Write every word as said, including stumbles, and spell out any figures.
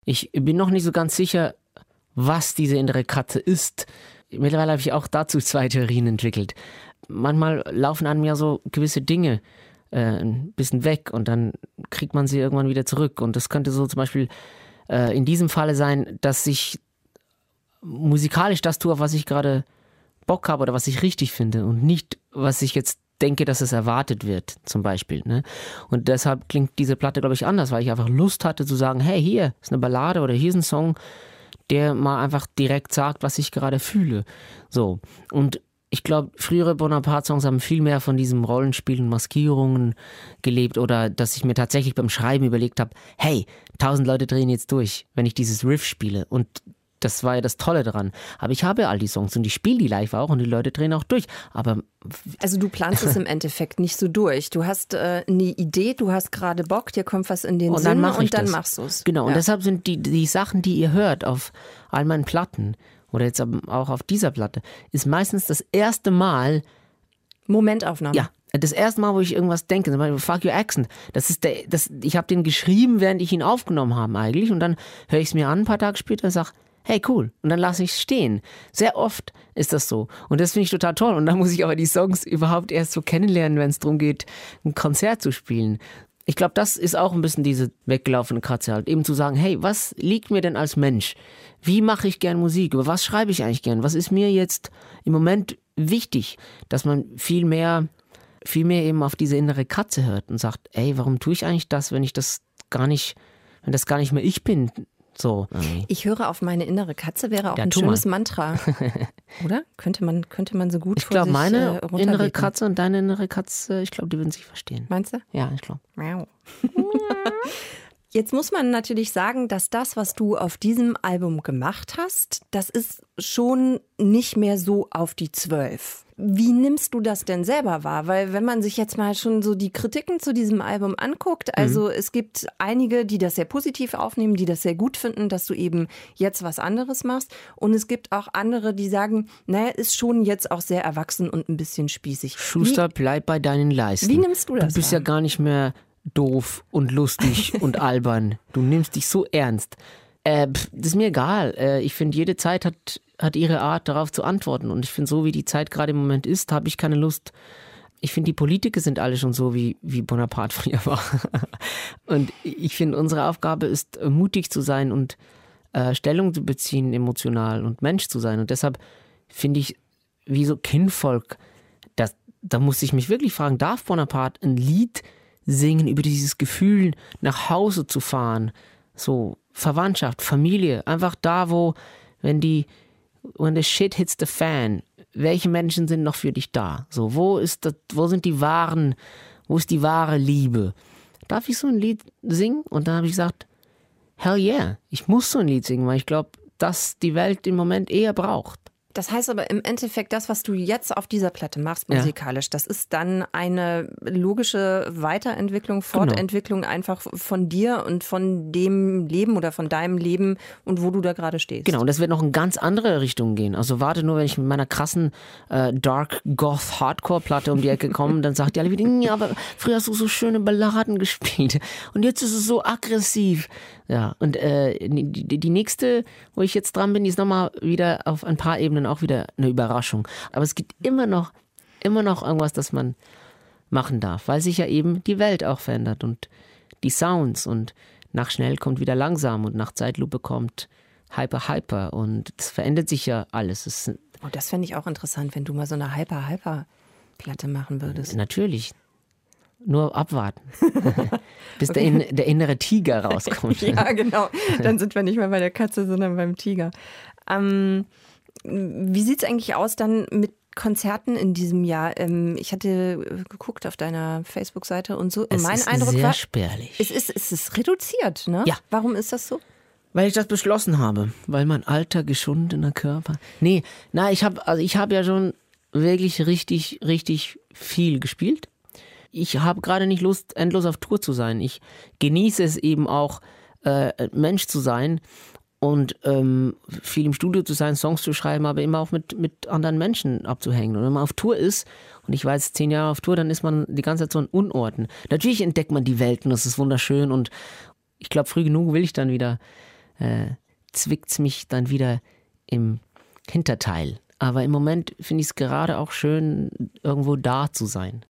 Ich bin noch nicht so ganz sicher, was diese innere Katze ist. Mittlerweile habe ich auch dazu zwei Theorien entwickelt. Manchmal laufen einem ja so gewisse Dinge äh, ein bisschen weg und dann kriegt man sie irgendwann wieder zurück. Und das könnte so zum Beispiel äh, in diesem Falle sein, dass ich musikalisch das tue, auf was ich gerade Bock habe oder was ich richtig finde und nicht, was ich jetzt denke, dass es erwartet wird, zum Beispiel. Ne? Und deshalb klingt diese Platte, glaube ich, anders, weil ich einfach Lust hatte zu sagen, hey, hier ist eine Ballade oder hier ist ein Song, der mal einfach direkt sagt, was ich gerade fühle. So. Und ich glaube, frühere Bonaparte-Songs haben viel mehr von diesem Rollenspiel und Maskierungen gelebt oder dass ich mir tatsächlich beim Schreiben überlegt habe, hey, tausend Leute drehen jetzt durch, wenn ich dieses Riff spiele. Und das war ja das Tolle daran. Aber ich habe all die Songs und ich spiele die live auch und die Leute drehen auch durch. Aber also du planst es im Endeffekt nicht so durch. Du hast äh, eine Idee, du hast gerade Bock, dir kommt was in den und Sinn dann und dann das. machst du es. Genau, ja. Und deshalb sind die, die Sachen, die ihr hört auf all meinen Platten oder jetzt auch auf dieser Platte, ist meistens das erste Mal Momentaufnahme. Ja. Das erste Mal, wo ich irgendwas denke, zum Beispiel Fuck Your Accent, das ist der, das, ich habe den geschrieben, während ich ihn aufgenommen habe eigentlich und dann höre ich es mir an ein paar Tage später und sage, hey, cool. Und dann lasse ich es stehen. Sehr oft ist das so. Und das finde ich total toll. Und dann muss ich aber die Songs überhaupt erst so kennenlernen, wenn es darum geht, ein Konzert zu spielen. Ich glaube, das ist auch ein bisschen diese weggelaufene Katze halt. Eben zu sagen, hey, was liegt mir denn als Mensch? Wie mache ich gern Musik? Über was schreibe ich eigentlich gern? Was ist mir jetzt im Moment wichtig? Dass man viel mehr, viel mehr eben auf diese innere Katze hört und sagt, ey, warum tue ich eigentlich das, wenn ich das gar nicht, wenn das gar nicht mehr ich bin? So. Ich höre auf meine innere Katze wäre auch ja, ein schönes mal. Mantra. Oder? Könnte man, könnte man so gut ich vor glaub, sich meine äh, innere Katze und deine innere Katze, ich glaube, die würden sich verstehen. Meinst du? Ja, ich glaube. Wow. Jetzt muss man natürlich sagen, dass das, was du auf diesem Album gemacht hast, das ist schon nicht mehr so auf die Zwölf. Wie nimmst du das denn selber wahr? Weil wenn man sich jetzt mal schon so die Kritiken zu diesem Album anguckt, also mhm. es gibt einige, die das sehr positiv aufnehmen, die das sehr gut finden, dass du eben jetzt was anderes machst. Und es gibt auch andere, die sagen, naja, ist schon jetzt auch sehr erwachsen und ein bisschen spießig. Schuster, wie, bleib bei deinen Leisten. Wie nimmst du das Du bist wahr? ja gar nicht mehr doof und lustig und albern. Du nimmst dich so ernst. Äh, pff, das ist mir egal. Äh, ich finde, jede Zeit hat, hat ihre Art, darauf zu antworten. Und ich finde, so wie die Zeit gerade im Moment ist, habe ich keine Lust. Ich finde, die Politiker sind alle schon so, wie, wie Bonaparte früher war. Und ich finde, unsere Aufgabe ist, mutig zu sein und äh, Stellung zu beziehen, emotional und Mensch zu sein. Und deshalb finde ich, wie so Kindvolk, das, da muss ich mich wirklich fragen, darf Bonaparte ein Lied singen über dieses Gefühl, nach Hause zu fahren? So Verwandtschaft, Familie, einfach da, wo, wenn die, when the shit hits the fan, welche Menschen sind noch für dich da? So, wo ist das, wo sind die wahren, wo ist die wahre Liebe? Darf ich so ein Lied singen? Und dann habe ich gesagt, hell yeah, ich muss so ein Lied singen, weil ich glaube, dass die Welt im Moment eher braucht. Das heißt aber im Endeffekt, das, was du jetzt auf dieser Platte machst, musikalisch, ja. das ist dann eine logische Weiterentwicklung, Fortentwicklung genau. einfach von dir und von dem Leben oder von deinem Leben und wo du da gerade stehst. Genau, und das wird noch in ganz andere Richtungen gehen. Also warte nur, wenn ich mit meiner krassen äh, Dark Goth Hardcore Platte um die Ecke komme, dann sagt die alle wieder, ja, aber früher hast du so schöne Balladen gespielt und jetzt ist es so aggressiv. Ja, und äh, die, die nächste, wo ich jetzt dran bin, die ist nochmal wieder auf ein paar Ebenen auch wieder eine Überraschung. Aber es gibt immer noch, immer noch irgendwas, das man machen darf, weil sich ja eben die Welt auch verändert und die Sounds und nach schnell kommt wieder langsam und nach Zeitlupe kommt Hyper Hyper und es verändert sich ja alles. Es, oh, das fände ich auch interessant, wenn du mal so eine Hyper Hyper Platte machen würdest. Natürlich. Nur abwarten, bis okay. der, in, der innere Tiger rauskommt. Ja, genau. Dann sind wir nicht mehr bei der Katze, sondern beim Tiger. Ähm, wie sieht es eigentlich aus dann mit Konzerten in diesem Jahr? Ähm, ich hatte geguckt auf deiner Facebook-Seite und so. Es mein ist Eindruck sehr war, spärlich. Es ist, es ist reduziert, ne? Ja. Warum ist das so? Weil ich das beschlossen habe. Weil mein alter, geschundener Körper... Nee, na, ich habe also ich hab ja schon wirklich richtig, richtig viel gespielt. Ich habe gerade nicht Lust, endlos auf Tour zu sein. Ich genieße es eben auch, äh, Mensch zu sein und ähm, viel im Studio zu sein, Songs zu schreiben, aber immer auch mit, mit anderen Menschen abzuhängen. Und wenn man auf Tour ist, und ich war jetzt zehn Jahre auf Tour, dann ist man die ganze Zeit so an Unorten. Natürlich entdeckt man die Welt und das ist wunderschön und ich glaube, früh genug will ich dann wieder äh, zwickt es mich dann wieder im Hinterteil. Aber im Moment finde ich es gerade auch schön, irgendwo da zu sein.